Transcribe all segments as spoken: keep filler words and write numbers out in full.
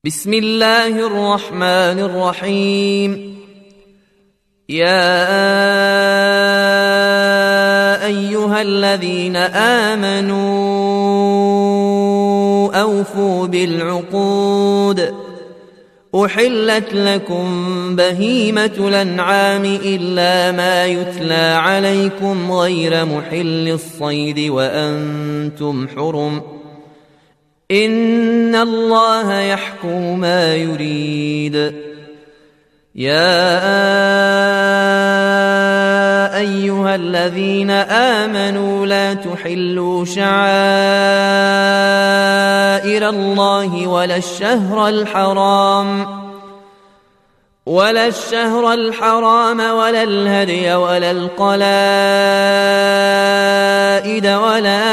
بسم الله الرحمن الرحيم. يا أيها الذين آمنوا أوفوا بالعقود، أحلت لكم بهيمة الأنعام إلا ما يتلى عليكم غير محل الصيد وأنتم حرم، إن الله يحكم ما يريد. يا أيها الذين آمنوا لا تحلوا شعائر الله ولا الشهر الحرام ولا الشهر الحرام ولا الهدي ولا القلائد ولا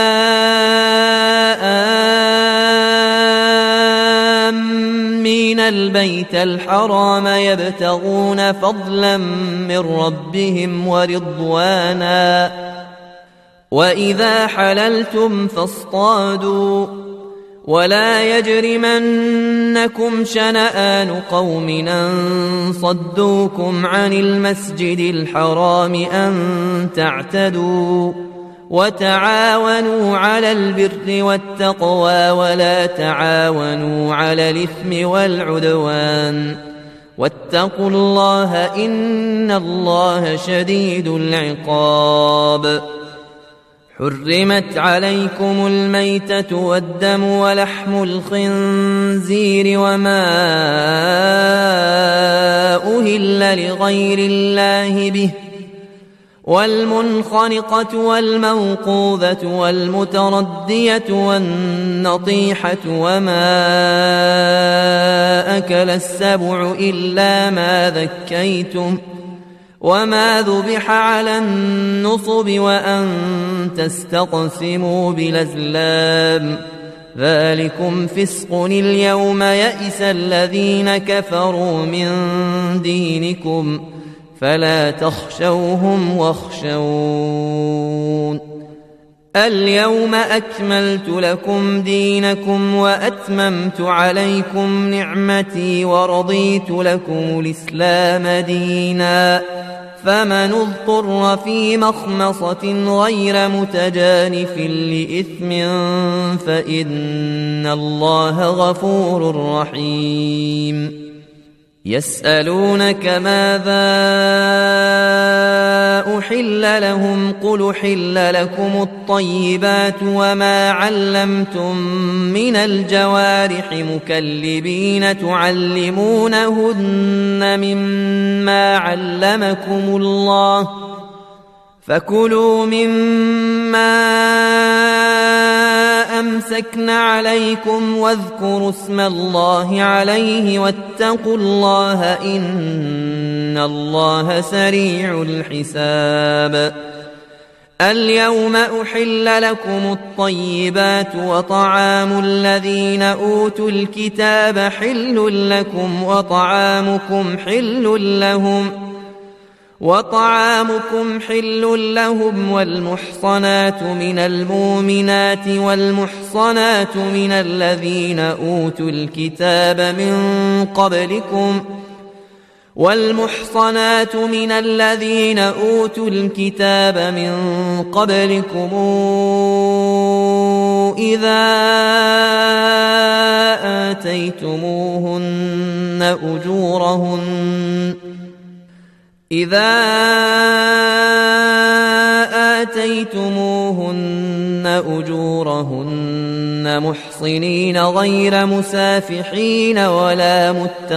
آمين البيت الحرام يبتغون فضلا من ربهم ورضوانا، وإذا حللتم فاصطادوا، ولا يجرمنكم شنآن قوم أن صدوكم عن المسجد الحرام أن تعتدوا، وتعاونوا على البر والتقوى ولا تعاونوا على الإثم والعدوان، واتقوا الله إن الله شديد العقاب. حرمت عليكم الميتة والدم ولحم الخنزير وما أهل لغير الله به، والمنخنقة والموقوذة والمتردية والنطيحة وما أكل السبع إلا ما ذكيتم، وما ذبح على النصب وأن تستقسموا بالأزلام، ذلكم فسق. اليوم يئس الذين كفروا من دينكم فلا تخشوهم واخشون. اليوم أكملت لكم دينكم وأتممت عليكم نعمتي ورضيت لكم الإسلام دينا، فمن اضطر في مخمصة غير متجانف لإثم فإن الله غفور رحيم. يسألونك ماذا أحل لهم، قل أحل لكم الطيبات وما علمتم من الجوارح مكلبين تعلمونهن مما علمكم الله، فكلوا مما أمسكن عليكم واذكروا اسم الله عليه واتقوا الله إن الله سريع الحساب. اليوم أحل لكم الطيبات وطعام الذين أوتوا الكتاب حل لكم وطعامكم حل لهم وطعامكم حل لهم والمحصنات من المؤمنات والمحصنات من الذين أوتوا الكتاب من قبلكم والمحصنات من الذين أوتوا الكتاب من قبلكم إذا آتيتموهن أجورهن إذا آتيتموهن أجورهن محصنين غير مسافحين ولا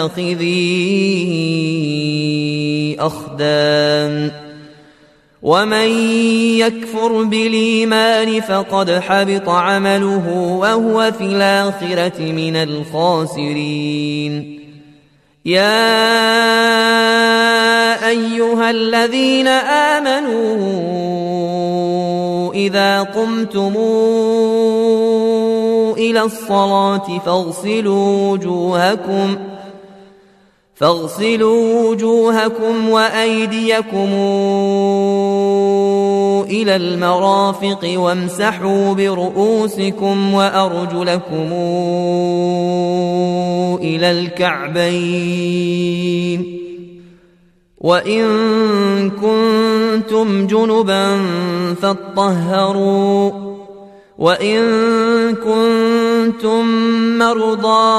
متخذي أخدان، ومن يكفر بالإيمان فقد حبط عمله وهو في الآخرة من الخاسرين. يا أيها الذين آمنوا إذا قمتم إلى الصلاة فاغسلوا وجوهكم فاغسلوا وجوهكم وأيديكم إلى المرافق وامسحوا برؤوسكم وأرجلكم إلى الكعبين وإن كنتم جنبا فاطهروا وإن كنتم مرضى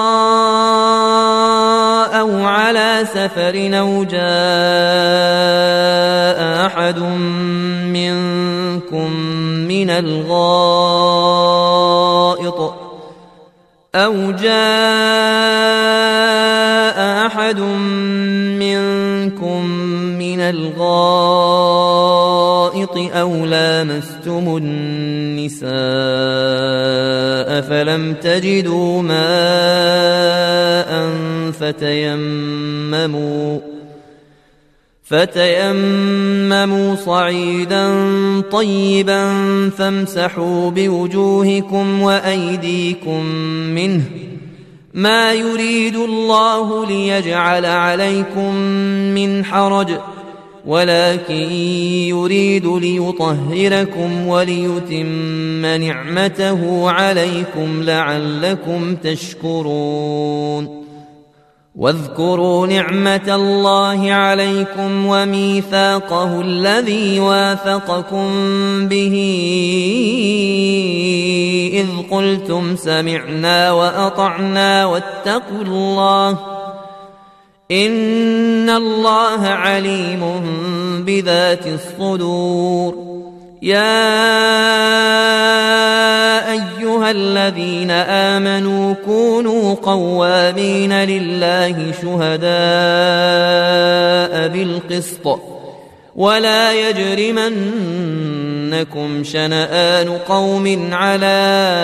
أو على سفر أو جاء أحد منكم من الغائط أو جاء أحد منكم من الغائط أو لامستم النساء فلم تجدوا ماء فتيمموا فتيمموا صعيدا طيبا فامسحوا بوجوهكم وأيديكم منه ما يريد الله ليجعل عليكم من حرج ولكن يريد ليطهركم وليتم نعمته عليكم لعلكم تشكرون واذكروا نعمة الله عليكم وميثاقه الذي واثقكم به إذ قلتم سمعنا وأطعنا واتقوا الله إن الله عليم بذات الصدور يا أيها الذين آمنوا كونوا قوامين لله شهداء بالقسط ولا يجرمنكم شنآن قوم على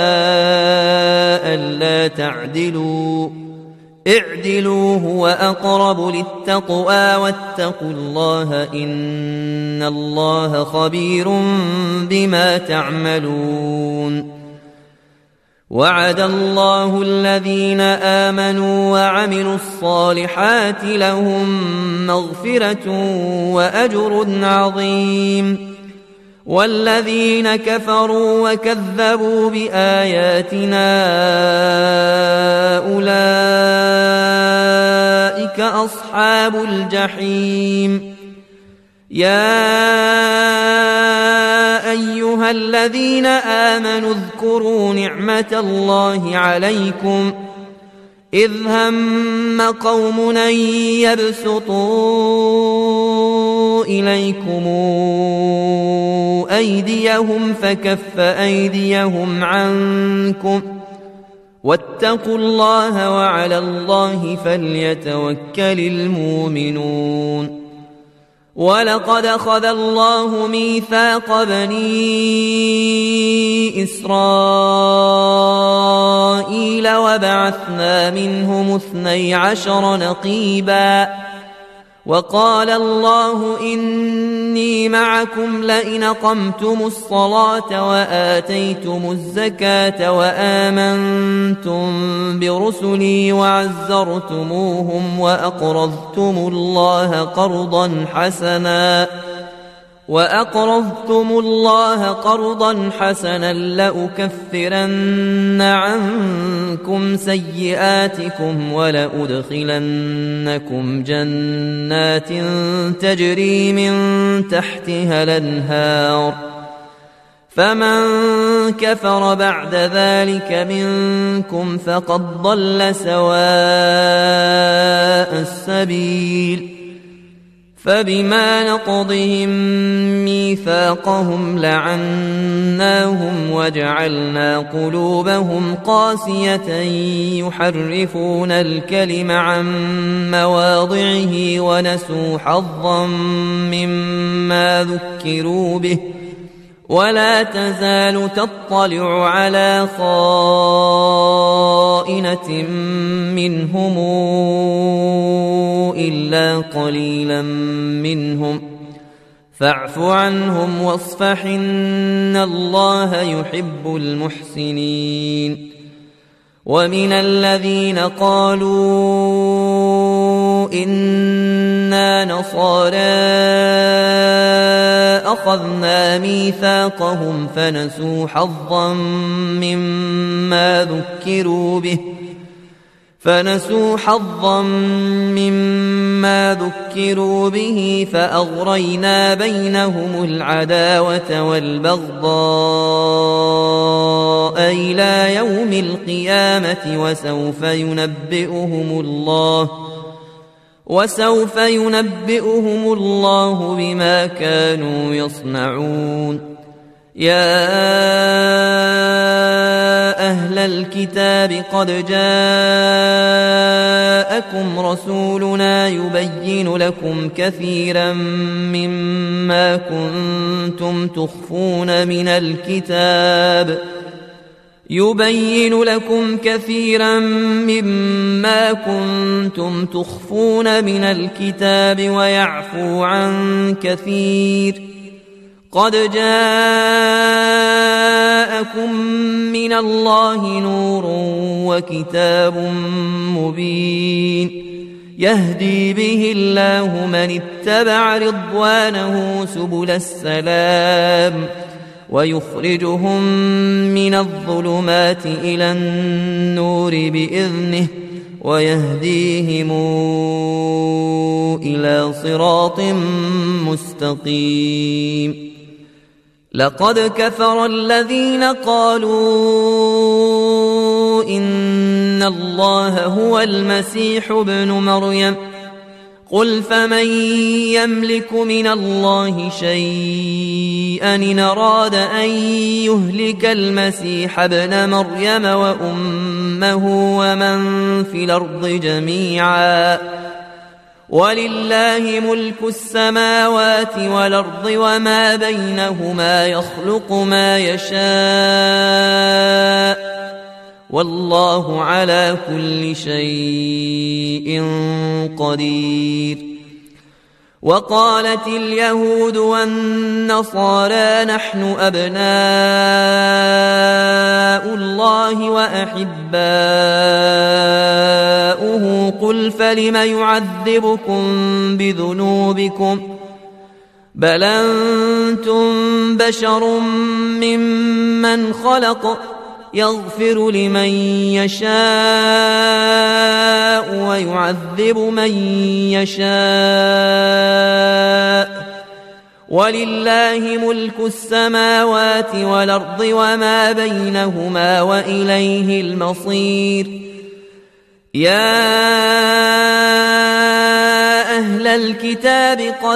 ألا تعدلوا اعدلوا هو أقرب للتقوى واتقوا الله إن الله خبير بما تعملون وعد الله الذين آمنوا وعملوا الصالحات لهم مغفرة وأجر عظيم والذين كفروا وكذبوا بآياتنا أولئك أصحاب الجحيم يا أيها الذين آمنوا اذكروا نعمة الله عليكم إذ هم قوم أن يبسطوا إليكم أيديهم فكف أيديهم عنكم واتقوا الله وعلى الله فليتوكل المؤمنون ولقد أخذ الله ميثاق بني إسرائيل وبعثنا منهم اثني عشر نقيبا وقال الله إني معكم لئن أقمتم الصلاة وآتيتم الزكاة وآمنتم برسلي وعزرتموهم وأقرضتم الله قرضا حسنا وأقرضتم الله قرضا حسنا لأكفرن عنكم سيئاتكم ولأدخلنكم جنات تجري من تحتها الأنهار فمن كفر بعد ذلك منكم فقد ضل سواء السبيل فبما نقضهم ميثاقهم لعناهم وجعلنا قلوبهم قاسية يحرفون الكلم عن مواضعه ونسوا حظا مما ذكروا به ولا تزال تطلع على خائنة منهم إلا قليلا منهم فاعف عنهم واصفح إن الله يحب المحسنين ومن الذين قالوا إنا نصارى أخذنا ميثاقهم فنسوا حظا مما ذكروا به فنسوا حظا مما ذكروا به فأغرينا بينهم العداوة والبغضاء إلى يوم القيامة وسوف ينبئهم الله وسوف ينبئهم الله بما كانوا يصنعون. يا أهل الكتاب قد جاءكم رسولنا يبين لكم كثيرا مما كنتم تخفون من الكتاب يبين لكم كثيرا مما كنتم تخفون من الكتاب ويعفو عن كثير. قد جاءكم من الله نور وكتاب مبين يهدي به الله من اتبع رضوانه سبل السلام ويخرجهم من الظلمات إلى النور بإذنه ويهديهم إلى صراط مستقيم. لقد كفر الذين قالوا إن الله هو المسيح ابن مريم قل فمن يملك من الله شيئا إن أراد أن يهلك المسيح ابن مريم وأمه ومن في الأرض جميعا ولله ملك السماوات والأرض وما بينهما يخلق ما يشاء والله على كل شيء قدير. وقالت اليهود والنصارى نحن أبناء الله وأحباؤه قل فلم يعذبكم بذنوبكم بل أنتم بشر ممن خلق يغفر لمن يشاء ويعذب من يشاء ولله ملك السماوات والأرض وما بينهما وإليه المصير. يا أهل الكتاب قد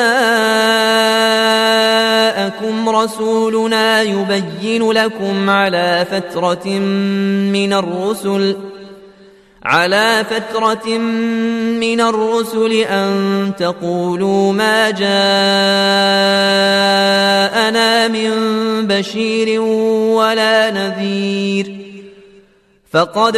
جاءكم رسولنا يبين لكم على فترة من الرسل على فترة من الرسل أن تقولوا ما جاءنا من بشير ولا نذير فقد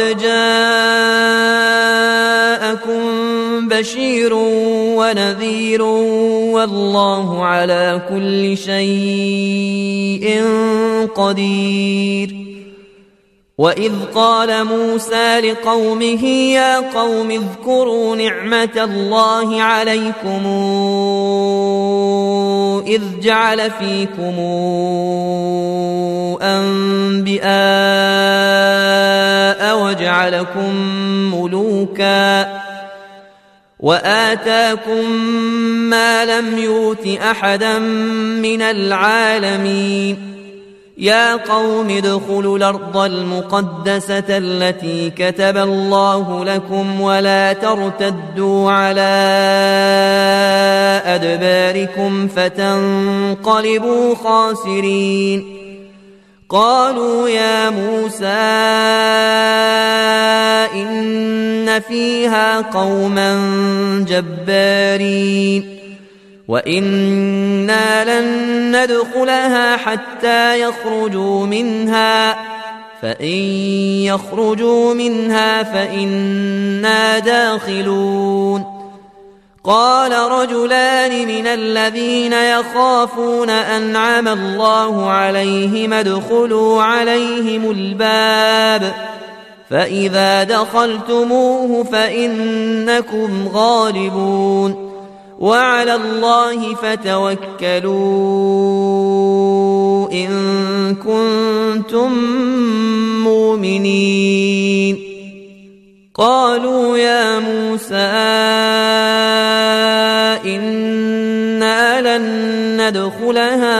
جاءكم بشير ونذير والله على كل شيء قدير. وإذ قال موسى لقومه يا قوم اذكروا نعمة الله عليكم إذ جعل فيكم أنبياء وجعلكم ملوكا وآتاكم ما لم يؤت أحدا من العالمين. يا قوم ادخلوا الأرض المقدسة التي كتب الله لكم ولا ترتدوا على أدباركم فتنقلبوا خاسرين. قالوا يا موسى إن فيها قوما جبارين وإنا لن ندخلها حتى يخرجوا منها فإن يخرجوا منها فإنا داخلون. قال رجلان من الذين يخافون أنعم الله عليهم ادخلوا عليهم الباب فإذا دخلتموه فإنكم غالبون وعلى الله فتوكلوا إن كنتم مؤمنين. قالوا يا موسى إنا لن ندخلها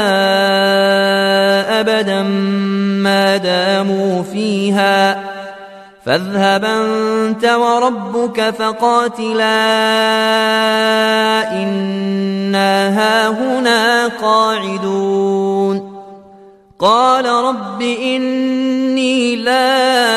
أبدا ما داموا فيها فاذهب أنت وربك فقاتلا إنا هاهنا قاعدون قال رب إني لا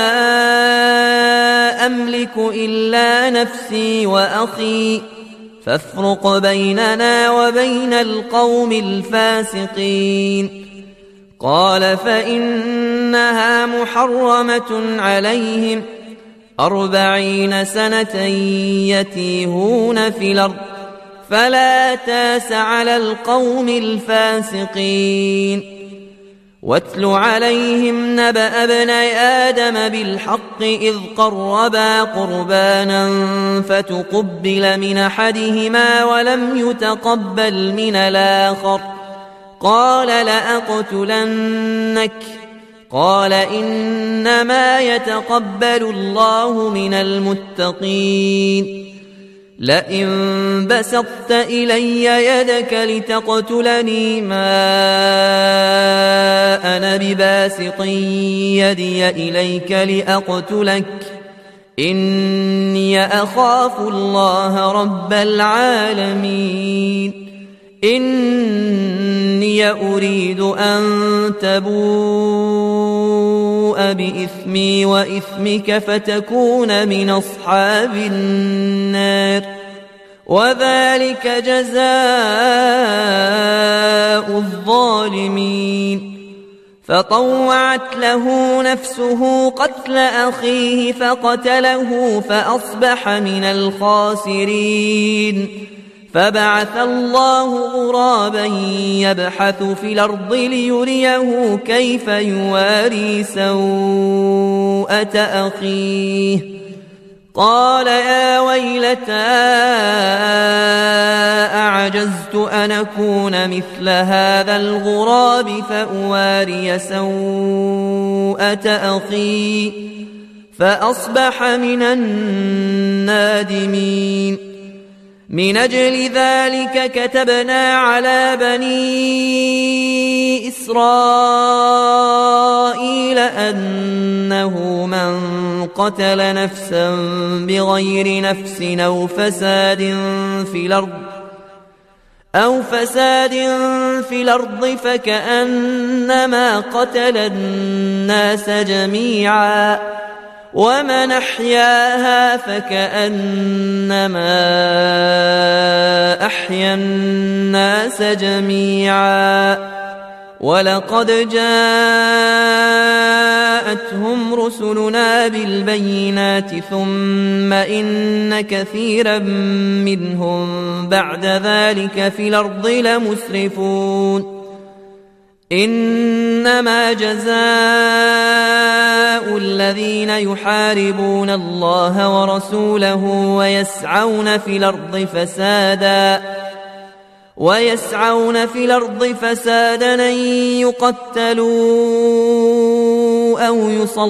أملك إلا نفسي وأخي فافرق بيننا وبين القوم الفاسقين قال فإنها محرمة عليهم أربعين سنة يتيهون في الأرض فلا تاس على القوم الفاسقين واتل عليهم نبأ ابني آدم بالحق إذ قربا قربانا فتقبل من أحدهما ولم يتقبل من الآخر قال لأقتلنك قال إنما يتقبل الله من المتقين لئن بسطت إلي يدك لتقتلني ما أنا بباسط يدي إليك لأقتلك إني أخاف الله رب العالمين إني أريد أن تبوء بإثمي وإثمك فتكون من أصحاب النار وذلك جزاء الظالمين فطوعت له نفسه قتل أخيه فقتله فأصبح من الخاسرين فبعث الله غرابا يبحث في الأرض ليريه كيف يواري سوءة أخيه قال يا ويلتى أعجزت أن أكون مثل هذا الغراب فأواري سوءة أخي فأصبح من النادمين من أجل ذلك كتبنا على بني إسرائيل أنه من قتل نفسا بغير نفس أو فساد في الأرض أو فساد في الأرض فكأنما قتل الناس جميعا ومن أحياها فكأنما أحيا الناس جميعا ولقد جاءتهم رسلنا بالبينات ثم إن كثيرا منهم بعد ذلك في الأرض لمسرفون إنما جزاء الذين يحاربون الله ورسوله ويسعون في الأرض فسادا ويسعون في الأرض فسادا أن يقتلوا أو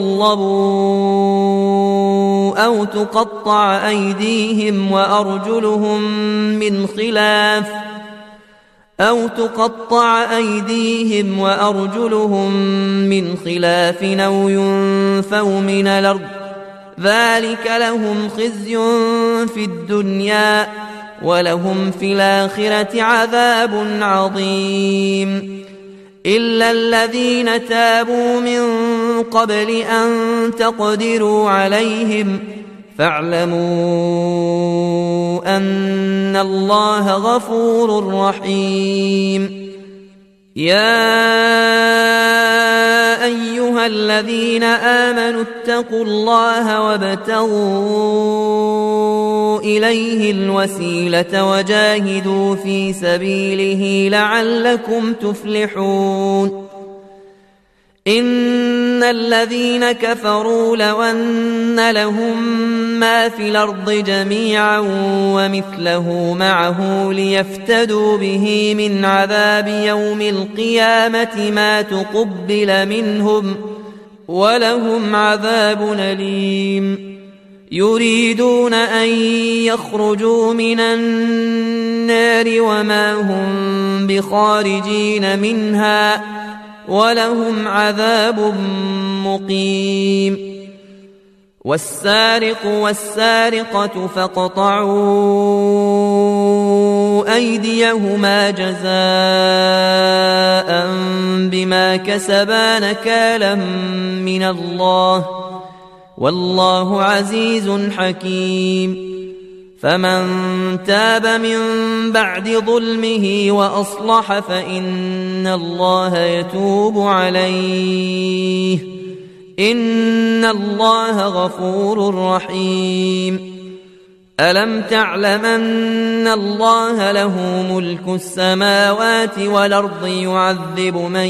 يصلبوا أو تقطع أيديهم وأرجلهم من خلاف أو تقطع أيديهم وأرجلهم من خلاف أو ينفوا من الأرض ذلك لهم خزي في الدنيا ولهم في الآخرة عذاب عظيم إلا الذين تابوا من قبل أن تقدروا عليهم فاعلموا أن الله غفور رحيم يا أيها الذين آمنوا اتقوا الله وابتغوا إليه الوسيلة وجاهدوا في سبيله لعلكم تفلحون إن الذين كفروا لو أن لهم ما في الأرض جميعا ومثله معه ليفتدوا به من عذاب يوم القيامة ما تقبل منهم ولهم عذاب أليم يريدون أن يخرجوا من النار وما هم بخارجين منها ولهم عذاب مقيم والسارق والسارقة فاقطعوا أيديهما جزاء بما كسبا نكالا من الله والله عزيز حكيم فمن تاب من بعد ظلمه وأصلح فإن الله يتوب عليه إن الله غفور رحيم ألم تعلم أن الله له ملك السماوات والأرض يعذب من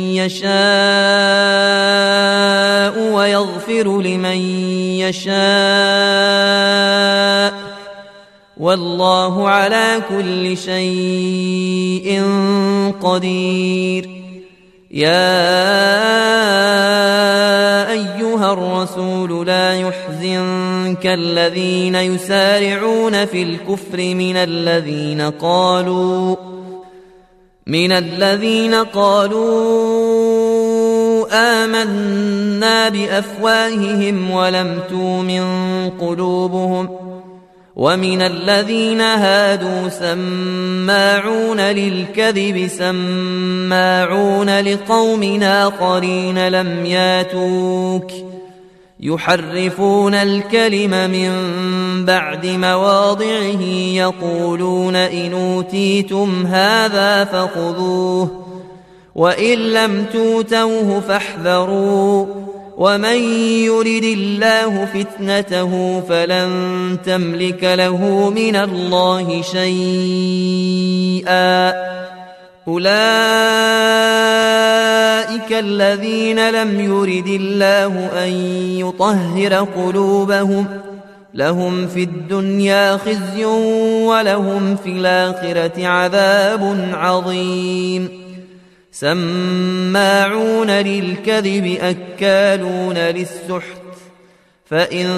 يشاء ويغفر لمن يشاء والله على كل شيء قدير يا أيها الرسول لا يحزنك الذين يسارعون في الكفر من الذين قالوا من الذين قالوا آمنا بأفواههم ولم تؤمن قلوبهم ومن الذين هادوا سماعون للكذب سماعون لقوم آخرين لم ياتوك يحرفون الكلم من بعد مواضعه يقولون إن أوتيتم هذا فخذوه وإن لم توتوه فاحذروا ومن يرد الله فتنته فلن تملك له من الله شيئا أولئك الذين لم يرد الله أن يطهر قلوبهم لهم في الدنيا خزي ولهم في الآخرة عذاب عظيم سماعون للكذب أكالون للسحت فإن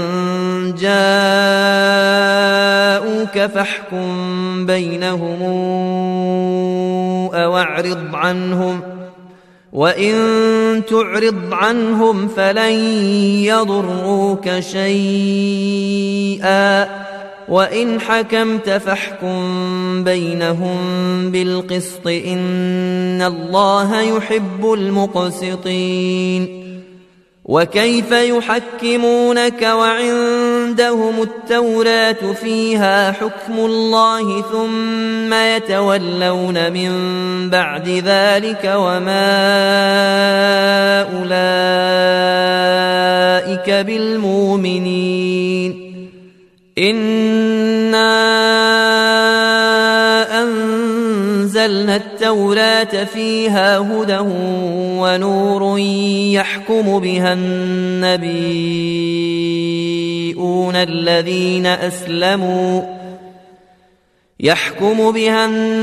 جاءوك فاحكم بينهم أو أعرض عنهم وإن تعرض عنهم فلن يضروك شيئا وإن حكمت فاحكم بينهم بالقسط إن الله يحب المقسطين وكيف يحكمونك وعندهم التوراة فيها حكم الله ثم يتولون من بعد ذلك وما أولئك بالمؤمنين إنا أنزلنا التوراة فيها هدى ونور يحكم بها النبيون الذين أسلموا يحكم بها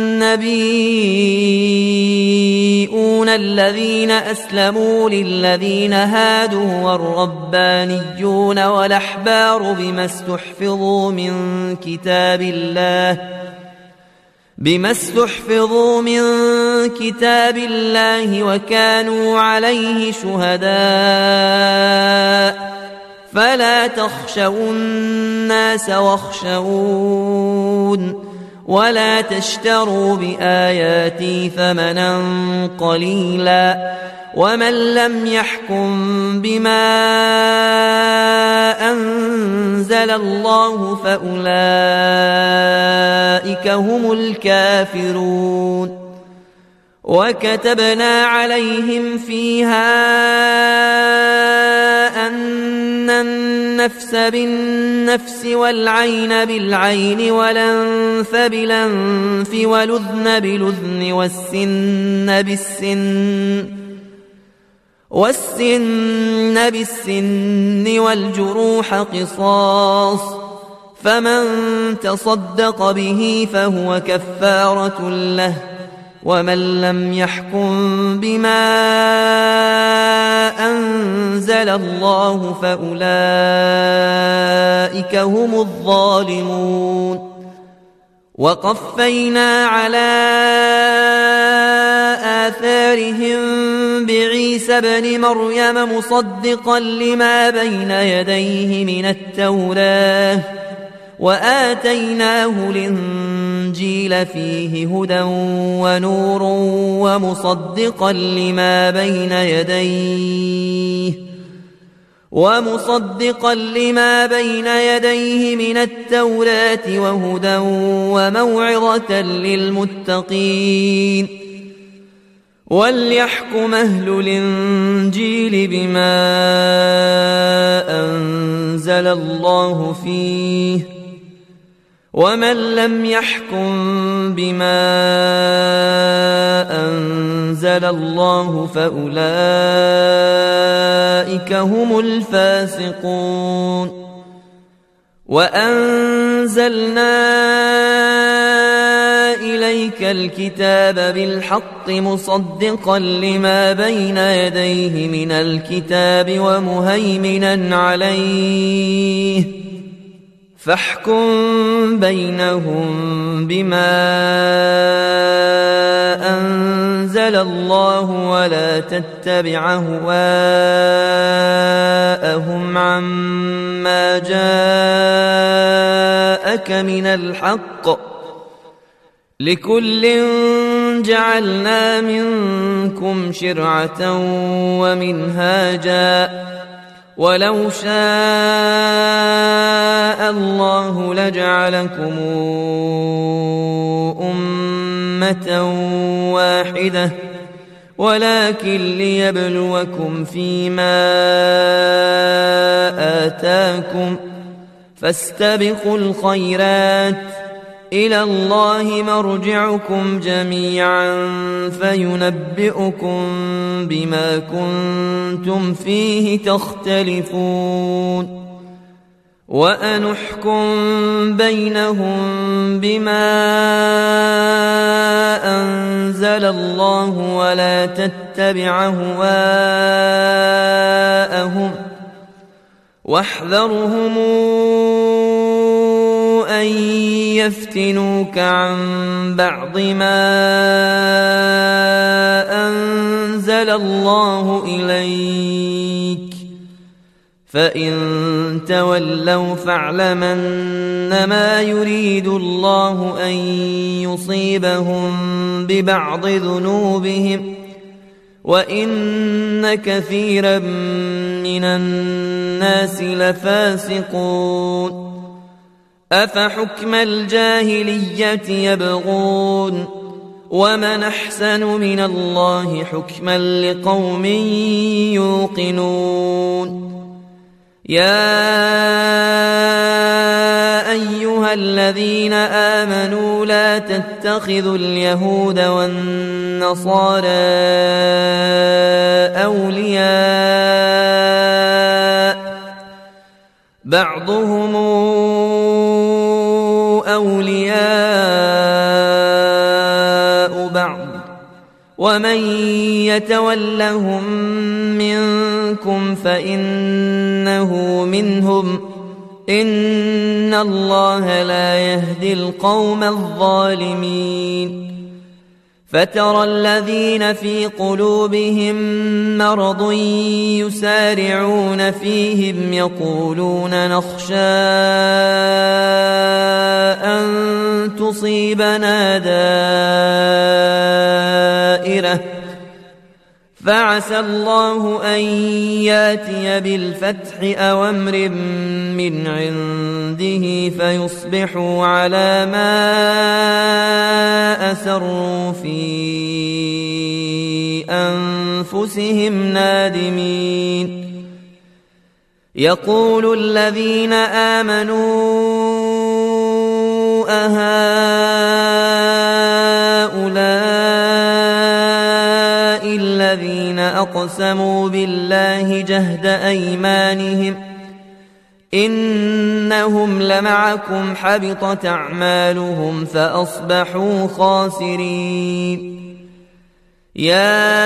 النبيون الذين أسلموا للذين هادوا والربانيون والأحبار بما استحفظوا من كتاب الله بما استحفظوا من كتاب الله وكانوا عليه شهداء فلا تخشوا الناس واخشون ولا تشتروا بآياتي ثمنا قليلا ومن لم يحكم بما أنزل الله فأولئك هم الكافرون وكتبنا عليهم فيها أن النفس بالنفس والعين بالعين والأنف بالأنف والأذن بالأذن والسن بالسن والسن بالسن والجروح قصاص فمن تصدق به فهو كفارة له ومن لم يحكم بما أنزل أنزل الله فأولئك هم الظالمون. وقفينا على آثارهم بعيسى ابن مريم مصدقا لما بين يديه من التوراة وآتيناه الإنجيل فيه هدى ونور ومصدقا لما بين يديه ومصدقا لما بين يديه من التوراة وهدى وموعظة للمتقين. وليحكم أهل الإنجيل بما أنزل الله فيه ومن لم يحكم بما أنزل الله فأولئك هم الفاسقون. وأنزلنا إليك الكتاب بالحق مصدقا لما بين يديه من الكتاب ومهيمنا عليه فاحكم بينهم بما أنزل الله ولا تتبع أهواءهم عما جاءك من الحق لكل جعلنا منكم شرعة ومنهاجا ولو شاء الله لجعلكم أمة واحدة ولكن ليبلوكم فيما آتاكم فاستبقوا الخيرات إلى الله مرجعكم جميعا فينبئكم بما كنتم فيه تختلفون. وأنحكم بينهم بما أنزل الله ولا تتبع أهواءهم واحذرهم أن يفتنوك عن بعض ما أنزل الله إليك فإن تولوا فاعلم أنما يريد الله أن يصيبهم ببعض ذنوبهم وإن كثيرا من الناس لفاسقون. أفحكم الجاهلية يبغون ومن أحسن من الله حكما لقوم يوقنون. يا أيها الذين آمنوا لا تتخذوا اليهود والنصارى أولياء بعضهم أولياء بعض ومن يتولهم منكم فإنه منهم إن الله لا يهدي القوم الظالمين. فترى الذين في قلوبهم مرض يسارعون فيهم يقولون نخشى أن تصيبنا دائرة فعسى الله أن ياتي بالفتح أو أمر من عنده فيصبحوا على ما أسروا في أنفسهم نادمين. يقول الذين آمنوا أهؤلاء الذين أقسموا بالله جهد أيمانهم إنهم لمعكم حبطت أعمالهم فأصبحوا خاسرين. يا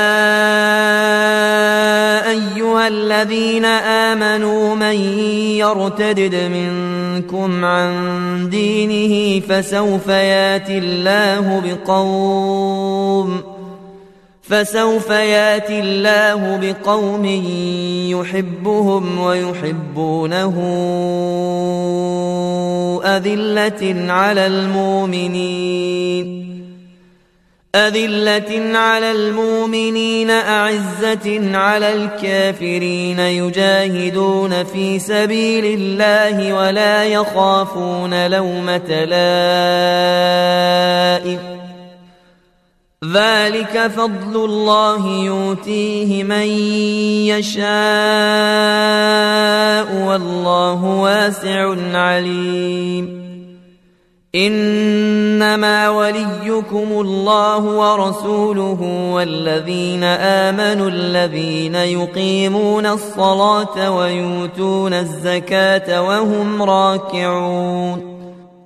أيها الذين آمنوا من يرتدد منكم عن دينه فسوف يأتي الله بقوم فسوف يأتي الله بقوم يحبهم ويحبونه أذلة على المؤمنين أذلة على المؤمنين أعزة على الكافرين يجاهدون في سبيل الله ولا يخافون لومة لائم ذلك فضل الله يؤتيه من يشاء والله واسع عليم إنما وليكم الله ورسوله والذين آمنوا الذين يقيمون الصلاة ويؤتون الزكاة وهم راكعون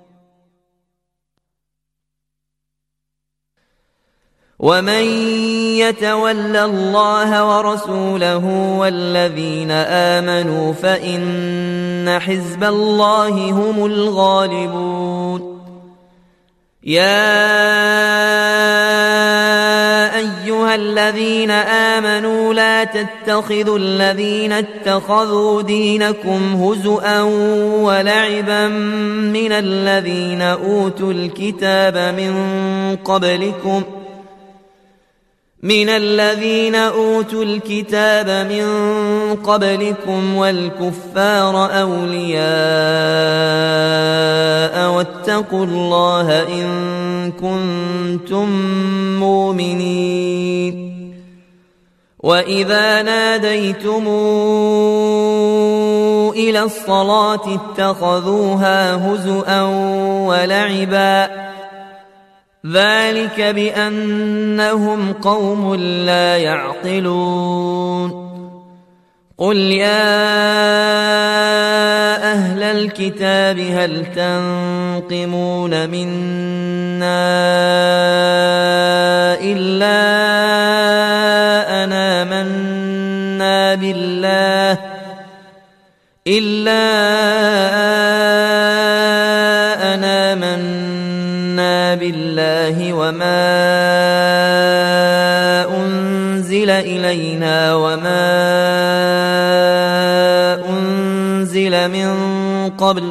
ومن يتول الله ورسوله والذين آمنوا فإن حزب الله هم الغالبون يا أيها الذين آمنوا لا تتخذوا الذين اتخذوا دينكم هزؤا ولعبا من الذين أوتوا الكتاب من قبلكم من الذين أوتوا الكتاب من قبلكم والكفار أولياء واتقوا الله إن كنتم مؤمنين وإذا ناديتم إلى الصلاة اتخذوها هزؤا ولعبا ذلك بأنهم قوم لا يعقلون قل يا أهل الكتاب هل تنقمون منا إلا أن آمنا بالله إلا أن آمنا بالله وما أنزل إلينا وما أنزل من قبل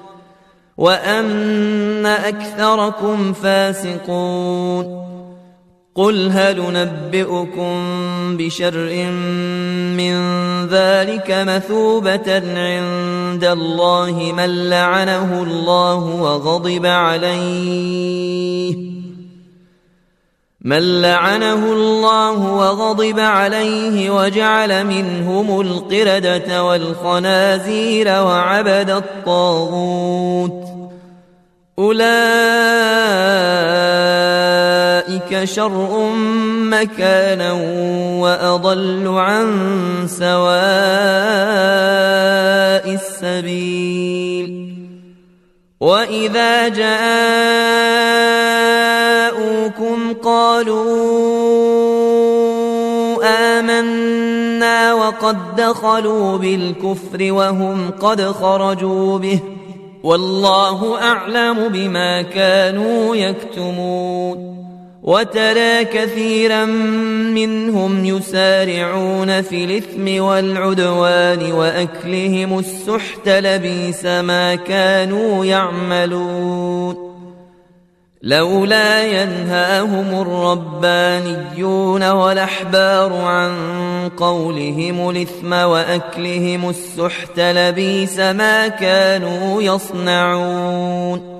وأن أكثركم فاسقون قل هل ننبئكم بشر من ذلك مثوبة عند الله من لعنه الله وغضب عليه من لعنه الله وغضب عليه وجعل منهم القردة والخنازير وعبد الطاغوت أولئك شر مكانا وأضل عن سواء السبيل وإذا جاءوكم قالوا آمنا وقد دخلوا بالكفر وهم قد خرجوا به والله أعلم بما كانوا يكتمون وترى كثيرا منهم يسارعون في الإثم والعدوان وأكلهم السحت لبئس ما كانوا يعملون لولا ينهاهم الربانيون والأحبار عن قولهم الإثم وأكلهم السحت لبئس ما كانوا يصنعون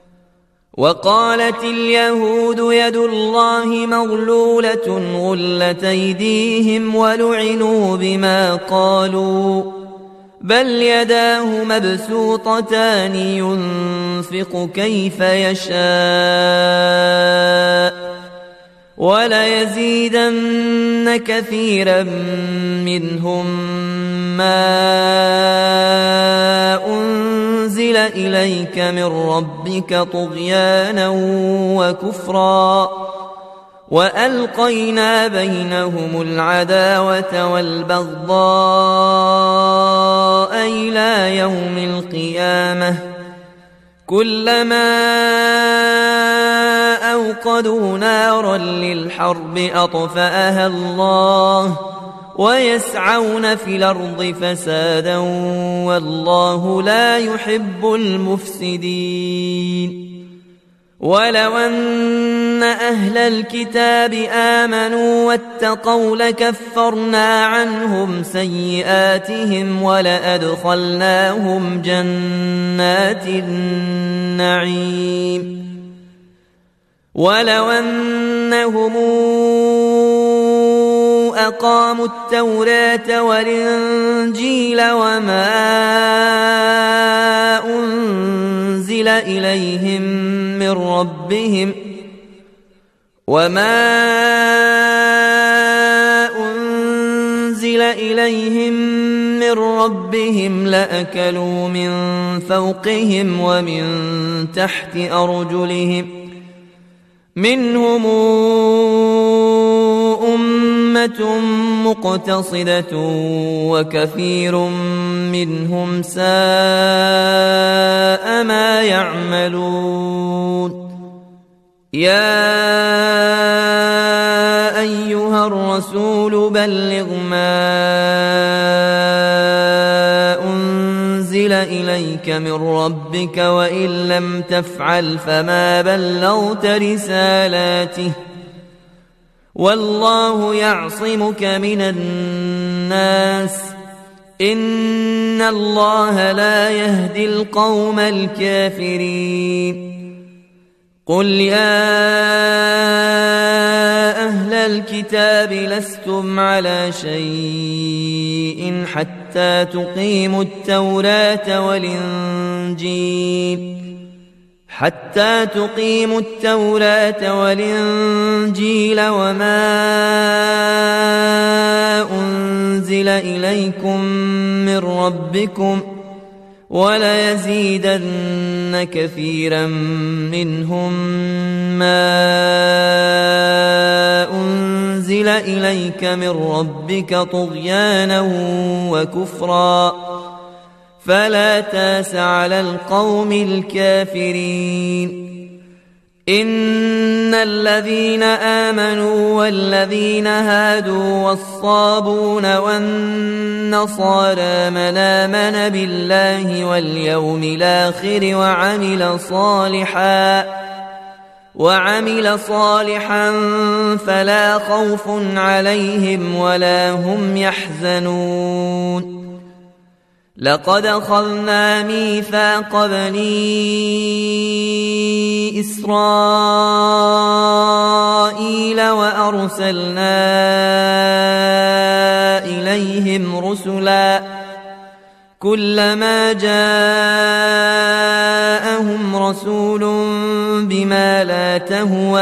وقالت اليهود يد الله مغلولة غلت أيديهم ولعنوا بما قالوا بل يداه مبسوطتان ينفق كيف يشاء وليزيدن كثيرا منهم ما أنزل إليك من ربك طغيانا وكفرا وألقينا بينهم العداوة والبغضاء إلى يوم القيامة كلما أوقدوا نارا للحرب أطفأها الله ويسعون في الأرض فسادا والله لا يحب المفسدين. ولو أن أهل الكتاب آمنوا واتقوا لكفرنا عنهم سيئاتهم ولأدخلناهم جنات النعيم. ولو أنهم أقاموا التوراة والإنجيل وما أنزل إليهم من ربهم وما أنزل إليهم من ربهم لأكلوا من فوقهم ومن تحت أرجلهم منهم أمة مقتصدة وكثير منهم ساء ما يعملون. يا أيها الرسول بلغ ما أنزل إليك من ربك وإن لم تفعل فما بلغت رسالاته والله يعصمك من الناس إن الله لا يهدي القوم الكافرين. قل يا أهل الكتاب لستم على شيء حتى تقيموا التوراة والإنجيل حتى تقيموا التوراة والإنجيل وما أنزل إليكم من ربكم وليزيدن كثيرا منهم ما أنزل إليك من ربك طغيانا وكفرا فلا تاس على القوم الكافرين. إن الذين آمنوا والذين هادوا والصابون والنصارى من آمن بالله واليوم الآخر وعمل صالحا وعمل صالحا فلا خوف عليهم ولا هم يحزنون. لقد أخذنا ميثاق بني إسرائيل وأرسلنا إليهم رسلا كلما جاءهم رسول بما لا تهوى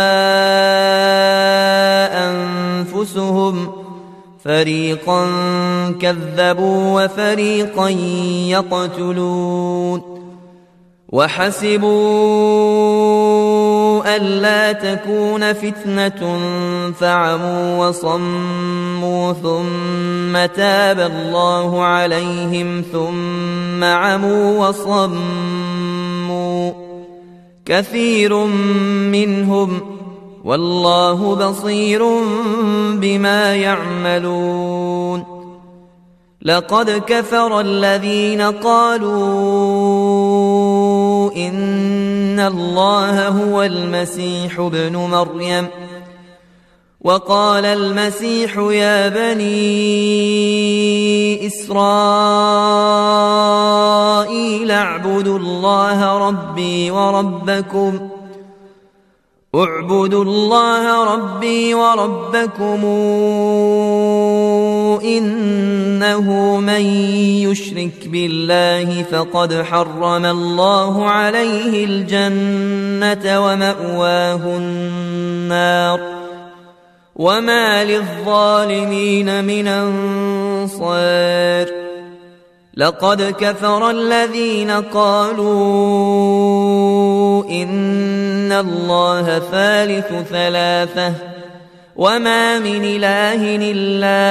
أنفسهم فريقا كذبوا وفريقا يقتلون. وحسبوا ألا تكون فتنة فعموا وصموا ثم تاب الله عليهم ثم عموا وصموا كثير منهم والله بصير بما يعملون. لقد كفر الذين قالوا إن الله هو المسيح ابن مريم وقال المسيح يا بني إسرائيل اعبدوا الله ربي وربكم اعبدوا الله ربي وربكم إنه من يشرك بالله فقد حرم الله عليه الجنة ومأواه النار وما للظالمين من أنصار. لقد كفر الذين قالوا إن الله ثالث ثلاثة وما من إله إلا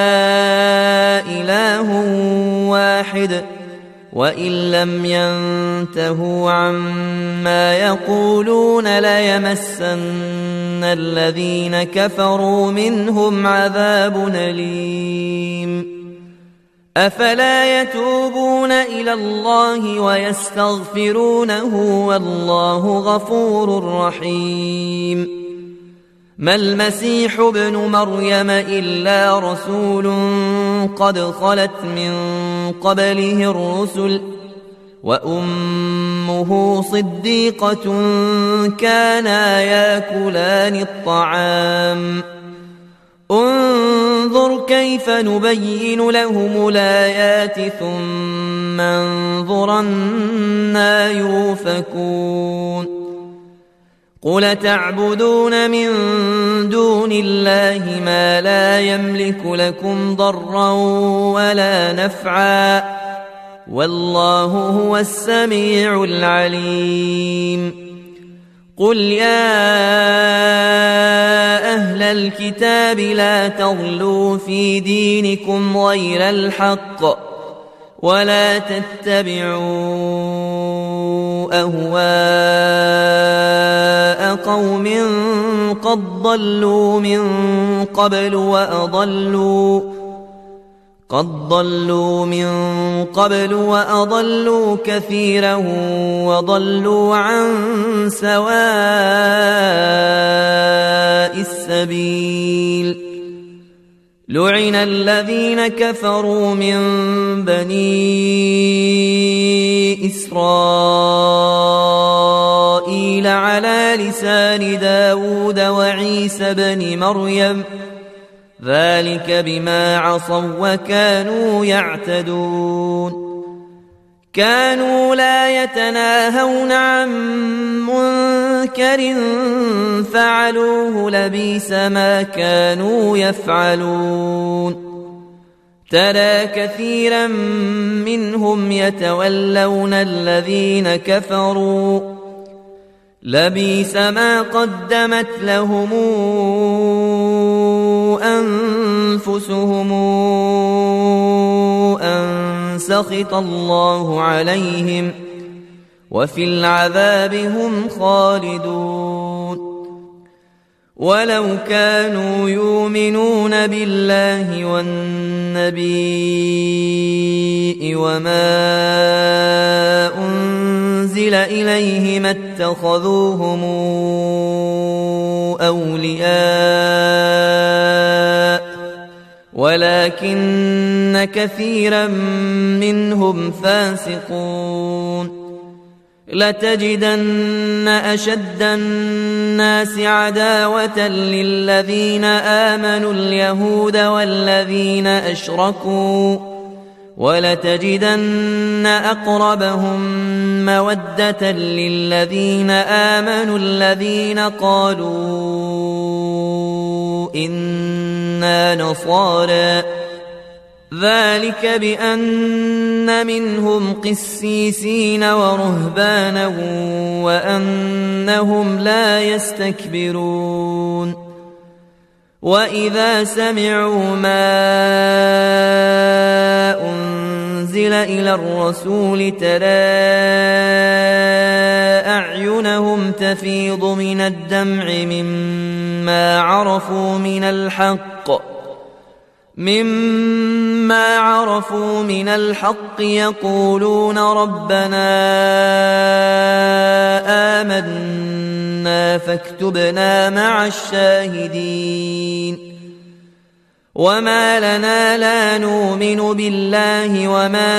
إله واحد وإن لم ينتهوا عما يقولون ليمسن الذين كفروا منهم عذاب أليم أفلا يتوبون إلى الله ويستغفرونه والله غفور رحيم ما المسيح ابن مريم إلا رسول قد خلت من قبله الرسل وأمه صديقة كانا ياكلان الطعام انظر كيف نبين لهم الآيات ثم انظر أنى يؤفكون قل تعبدون من دون الله ما لا يملك لكم ضرا ولا نفعا والله هو السميع العليم قل يا أهل الكتاب لا تغلوا في دينكم غير الحق ولا تتبعوا أهواء قوم قد ضلوا من قبل وأضلوا قد ضلوا من قبل وأضلوا كثيرا وضلوا عن سواء السبيل لعن الذين كفروا من بني إسرائيل على لسان داود وعيسى بن مريم ذلك بما عصوا وكانوا يعتدون كانوا لا يتناهون عن منكر فعلوه لبئس ما كانوا يفعلون ترى كثيرا منهم يتولون الذين كفروا لبئس ما قدمت لهم أنفسهم أن سخط الله عليهم وفي العذاب هم خالدون ولو كانوا يؤمنون بالله والنبي وما أنزل إليه ما اتخذوهم أولياء ولكن كثيرا منهم فاسقون لتجدن أشد الناس عداوة للذين آمنوا اليهود والذين أشركوا ولتجدن أقربهم مودة للذين آمنوا الذين قالوا إنا نصارى ذلك بأن منهم قسيسين ورهبانا وأنهم لا يستكبرون وإذا سمعوا ما أنزل إلى الرسول ترى أعينهم تفيض من الدمع مما عرفوا من الحق مما عرفوا من الحق يقولون ربنا آمنا فاكتبنا مع الشاهدين وما لنا لا نؤمن بالله وما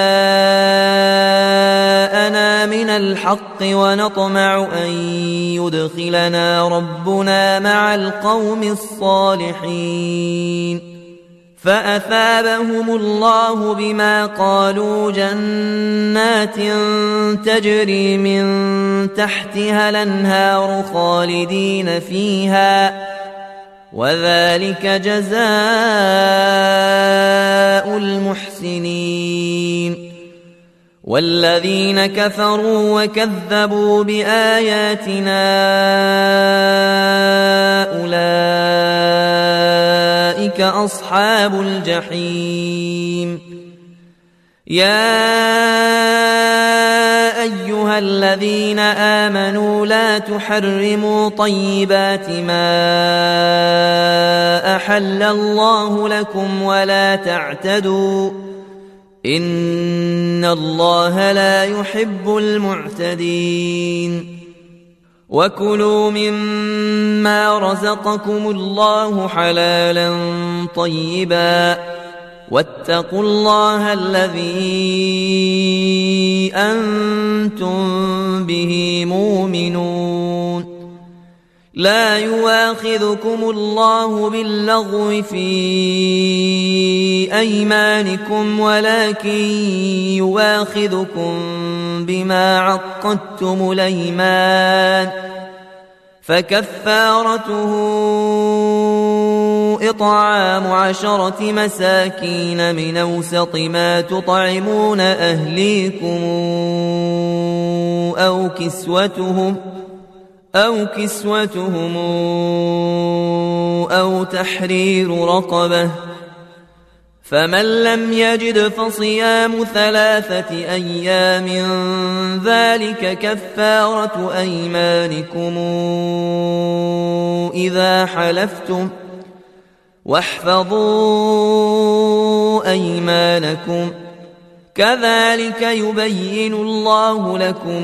جاءنا من الحق ونطمع أن يدخلنا ربنا مع القوم الصالحين فأثابهم الله بما قالوا جنات تجري من تحتها الأنهار خالدين فيها وذلك جزاء المحسنين والذين كفروا وكذبوا بآياتنا أولئك أصحاب الجحيم. يا أيها الذين آمنوا لا تحرموا طيبات ما أحل الله لكم ولا تعتدوا إن الله لا يحب المعتدين. وكلوا مما رزقكم الله حلالا طيبا واتقوا الله الذي أنتم به مؤمنون. لا يواخذكم الله باللغو في أيمانكم ولكن يواخذكم بما عقدتم الأيمان فكفارته إطعام عشرة مساكين من أوسط ما تطعمون أهليكم أو كسوتهم أو كسوتهم أو تحرير رقبة، فمن لم يجد فصيام ثلاثة أيام ذلك كفارة أيمانكم إذا حلفتم واحفظوا أيمانكم كذلك يبين الله لكم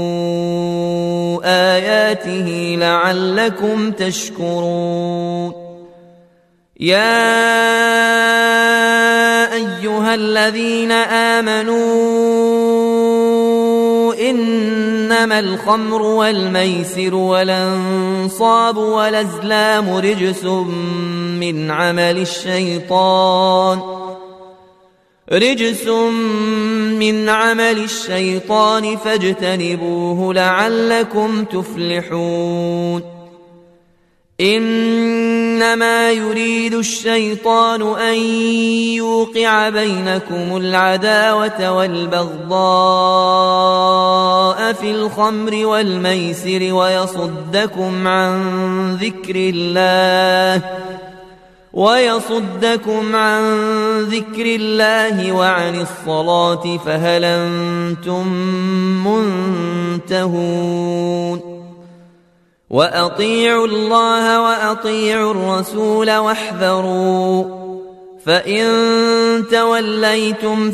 آياته لعلكم تشكرون. يا أيها الذين آمنوا إنما الخمر والميسر والأنصاب والأزلام رجس من عمل الشيطان رجس من عمل الشيطان فاجتنبوه لعلكم تفلحون. إنما يريد الشيطان أن يوقع بينكم العداوة والبغضاء في الخمر والميسر ويصدكم عن ذكر الله ويصدكم عن ذكر الله وعن الصلاة فهل أنتم منتهون. وأطيعوا الله وأطيعوا الرسول واحذروا فإن توليتم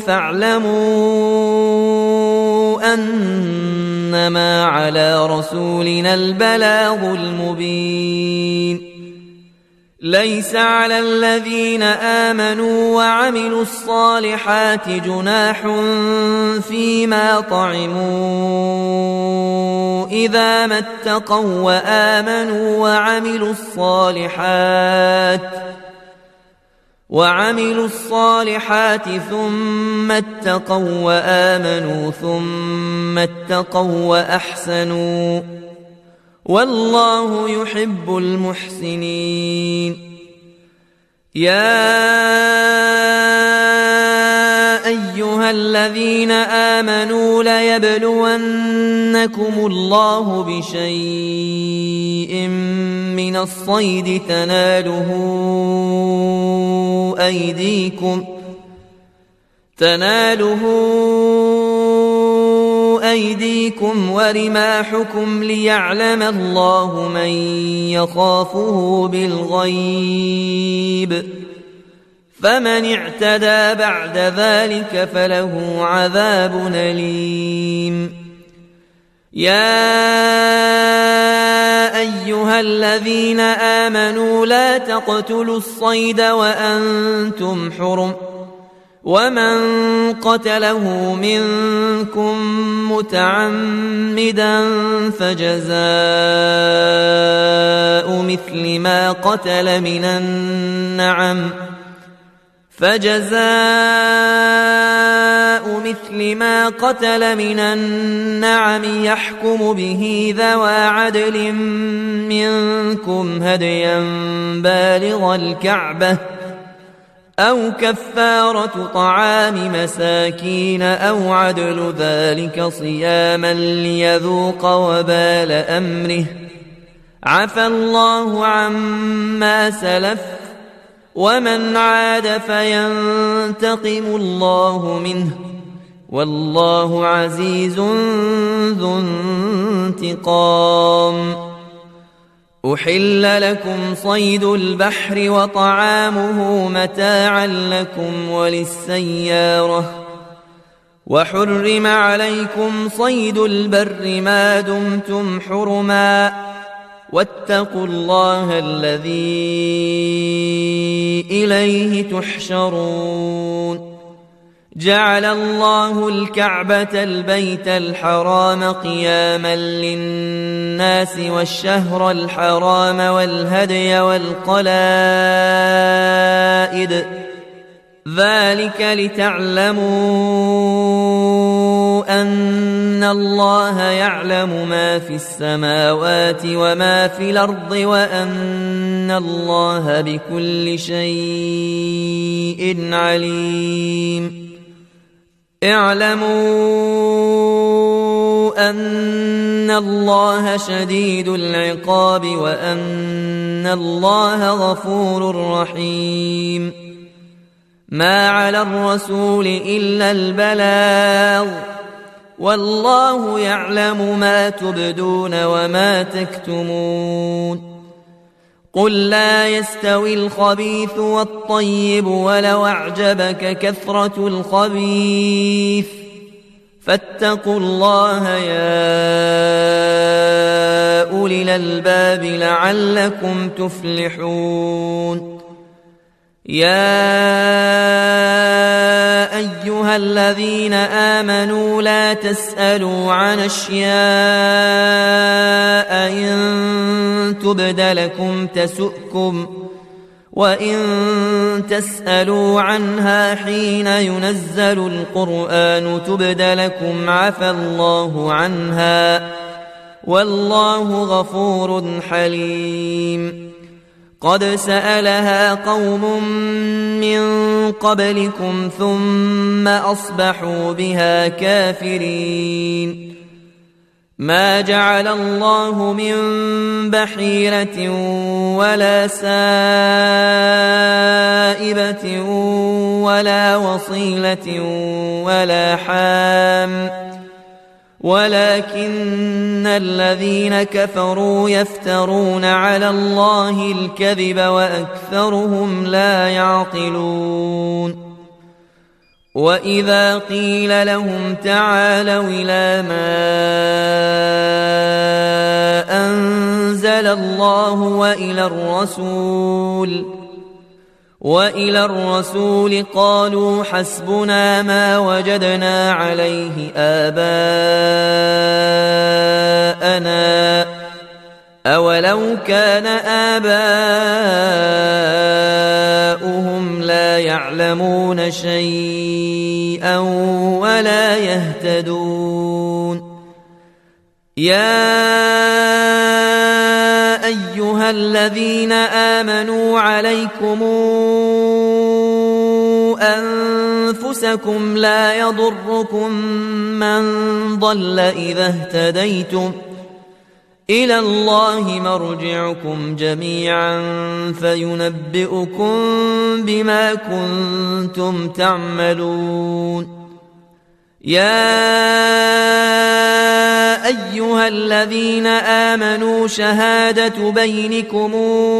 فاعلموا أنما على رسولنا البلاغ المبين. ليس على الذين آمنوا وعملوا الصالحات جناح فيما طعموا إذا ما اتقوا وآمنوا وعملوا الصالحات وعملوا الصالحات ثم اتقوا وآمنوا ثم اتقوا وأحسنوا والله يحب المحسنين. يا أيها الذين آمنوا ليبلونكم الله بشيء من الصيد تناله أيديكم تناله أيديكم ورماحكم ليعلم الله من يخافه بالغيب فمن اعتدى بعد ذلك فله عذاب أليم. يا أيها الذين آمنوا لا تقتلوا الصيد وأنتم حرم ومن قتله منكم متعمدا فجزاء مثل ما قتل من النعم فجزاء مثل ما قتل من النعم يحكم به ذوى عدل منكم هديا بالغ الكعبة أو كفارة طعام مساكين أو عدل ذلك صياما ليذوق وبال أمره عفى الله عما سلف ومن عاد فينتقم الله منه والله عزيز ذو انتقام. أحل لكم صيد البحر وطعامه متاعا لكم وللسيارة وحرم عليكم صيد البر ما دمتم حرما واتقوا الله الذي إليه تحشرون. جعل الله الكعبة البيت الحرام قياما للناس والشهر الحرام والهدي والقلائد ذلك لتعلموا أن الله يعلم ما في السماوات وما في الأرض وأن الله بكل شيء عليم. اعلموا أن الله شديد العقاب وأن الله غفور رحيم. ما على الرسول إلا البلاغ والله يعلم ما تبدون وما تكتمون. قل لا يستوي الخبيث والطيب ولو أعجبك كثرة الخبيث فاتقوا الله يا أولي الألباب لعلكم تفلحون. يا أيها الذين آمنوا لا تسألوا عن أشياء إن تبد لكم تسؤكم وإن تسألوا عنها حين ينزل القرآن تبد لكم عفى الله عنها والله غفور حليم. قد سألها قوم من قبلكم ثم أصبحوا بها كافرين. ما جعل الله من بحيرة ولا سائبة ولا وصيلة ولا حام ولكن الذين كفروا يفترون على الله الكذب وأكثرهم لا يعقلون. وإذا قيل لهم تعالوا إلى ما أنزل الله وإلى الرسول وإلى الرسول قالوا حسبنا ما وجدنا عليه آباءنا أولو كان آباؤهم لا يعلمون شيئا ولا يهتدون. يا أيها الذين آمنوا عليكم أنفسكم لا يضركم من ضل إذا اهتديتم إلى الله مرجعكم جميعا فينبئكم بما كنتم تعملون. يا أيها الذين آمنوا شهادة بينكم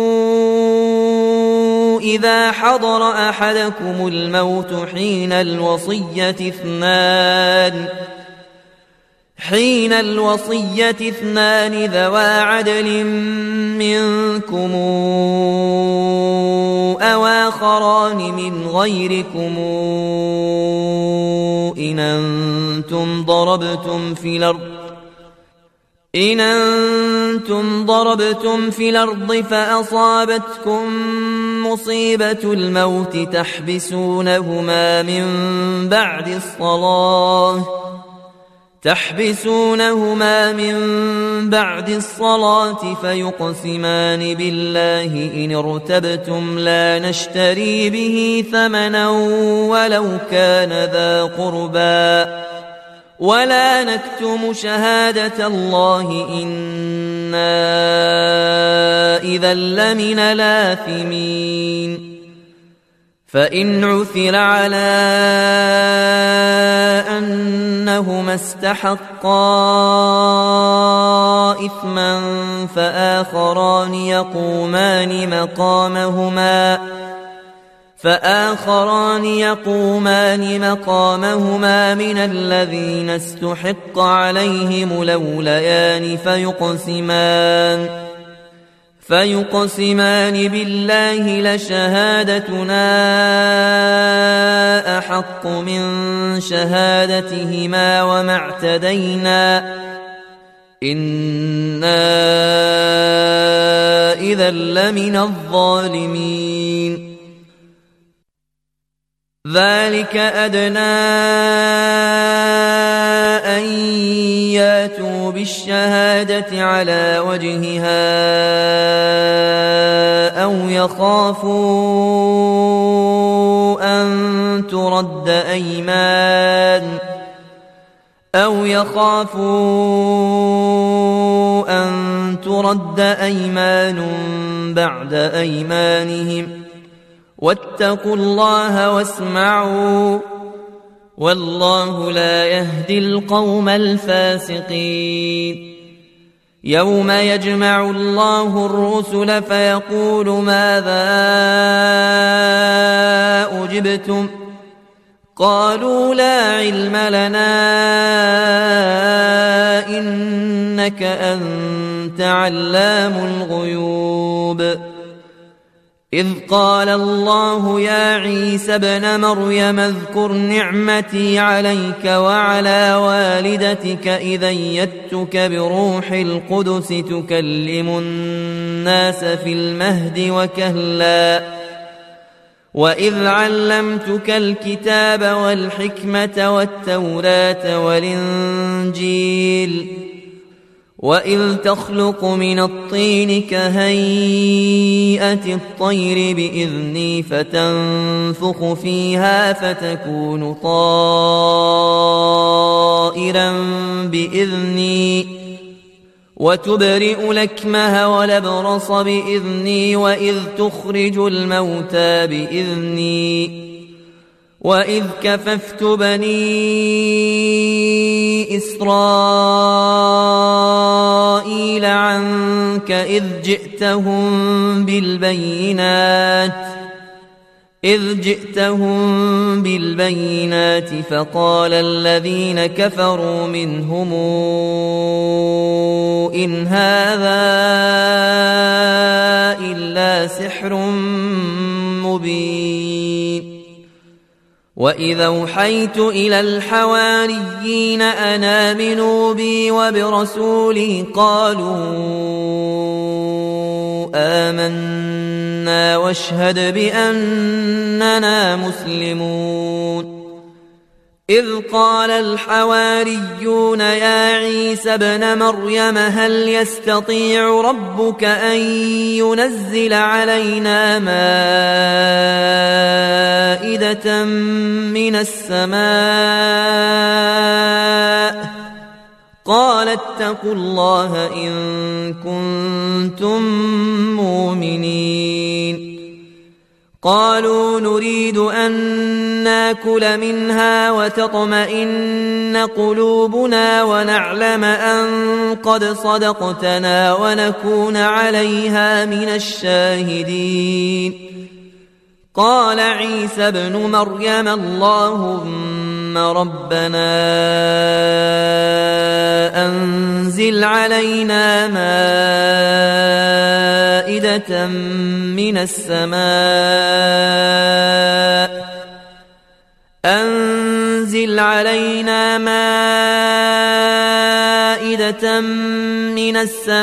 إذا حضر أحدكم الموت حين الوصية اثنان حين الوصية اثنان ذوى عدل منكم أو آخران من غيركم إن أنتم ضربتم في الأرض إن أنتم ضربتم في الأرض فأصابتكم مصيبة الموت تحبسونهما من بعد الصلاة تحبسونهما من بعد الصلاة فيقسمان بالله إن ارتبتم لا نشتري به ثمنا ولو كان ذا قربى ولا نكتم شهادة الله إنا إذا لمن الآثمين فإن عثر على أنهما استحقا إثما فآخران يقومان مقامهما فآخران يقومان مقامهما من الذين استحق عليهم الأوليان فيقسمان فيقسمان بالله لشهادتنا أحق من شهادتهما وما اعتدينا إنا إذا لمن الظالمين ذلك أدنى أن ياتوا بالشهادة على وجهها أو يخافوا أن ترد أيمان أو يخافوا أن ترد أيمان بعد أيمانهم واتقوا الله واسمعوا والله لا يهدي القوم الفاسقين يوم يجمع الله الرسل فيقول ماذا أجبتم قالوا لا علم لنا إنك أنت علام الغيوب إذ قال الله يا عيسى ابن مريم اذكر نعمتي عليك وعلى والدتك إذ أيدتك بروح القدس تكلم الناس في المهد وكهلا وإذ علمتك الكتاب والحكمة والتوراة والإنجيل وإذ تخلق من الطين كهيئة الطير بإذني فتنفخ فيها فتكون طائرا بإذني وتبرئ الأكمه والأبرص بإذني وإذ تخرج الموتى بإذني وإذ كففت بني إسرائيل عنك إذ جئتهم بالبينات إذ جئتهم بالبينات فقال الذين كفروا منهم إن هذا إلا سحر مبين وإذا أوحيت إلى الحواريين أن آمنوا بي وبرسولي قالوا آمنا واشهد بأننا مسلمون إذ قال الحواريون يا عيسى ابن مريم هل يستطيع ربك أن ينزل علينا مائدة من السماء قال اتقوا الله إن كنتم مؤمنين قالوا نريد أن ناكل منها وتطمئن قلوبنا ونعلم أن قد صدقتنا ونكون عليها من الشاهدين قال عيسى ابن مريم اللهم ربنا أنزل علينا مائدة من السماء أنزل علينا مائدة من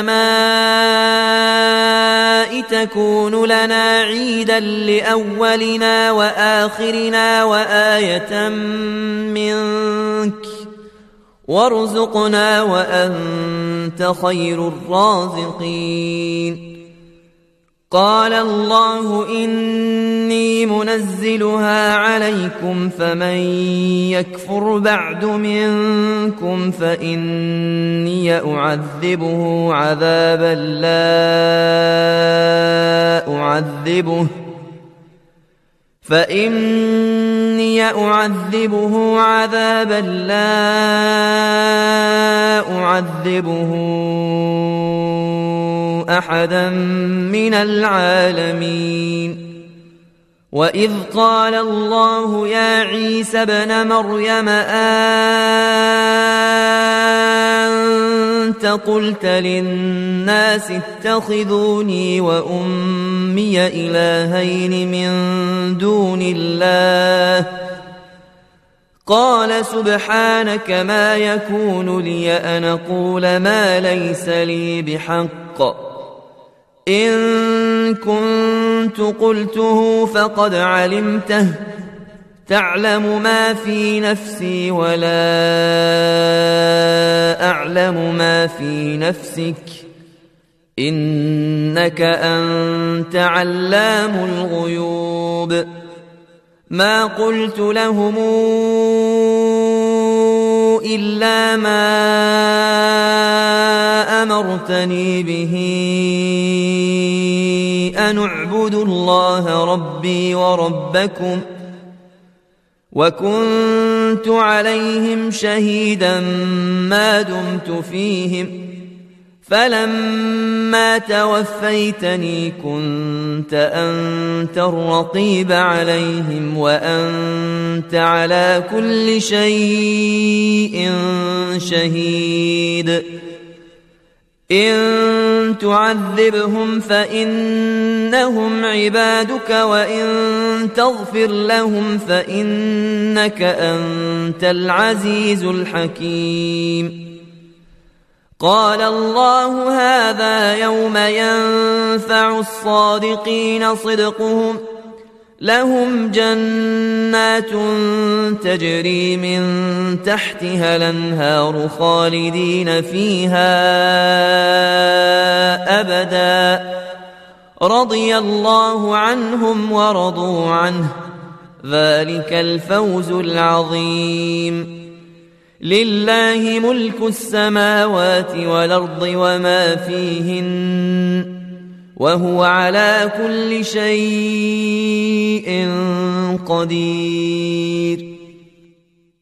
السماء تكون لنا عيدا لأولنا وآخرنا وآية منك وارزقنا وأنت خير الرازقين. قال الله إني منزلها عليكم فمن يكفر بعد منكم فإني أعذبه عذابا لا أعذبه فإني أعذبه عذابا لا أعذبه أحدا من العالمين. وإذ قال الله يا عيسى ابن مريم أنت قلت للناس اتخذوني وأمي إلهين من دون الله قال سبحانك ما يكون لي أن أقول ما ليس لي بحق إن كنت قلته فقد علمته تعلم ما في نفسي ولا أعلم ما في نفسك إنك أنت علام الغيوب. ما قلت لهم إلا ما أمرتني به أن اعبدوا الله ربي وربكم وكنت عليهم شهيدا ما دمت فيهم فلما توفيتني كنت أنت الرقيب عليهم وأنت على كل شيء شهيد. إن تعذبهم فإنهم عبادك وإن تغفر لهم فإنك أنت العزيز الحكيم. قال الله هذا يوم ينفع الصادقين صدقهم لهم جنات تجري من تحتها الأنهار خالدين فيها أبدا رضي الله عنهم ورضوا عنه ذلك الفوز العظيم. لله ملك السماوات والأرض وما فيهن وهو على كل شيء قدير.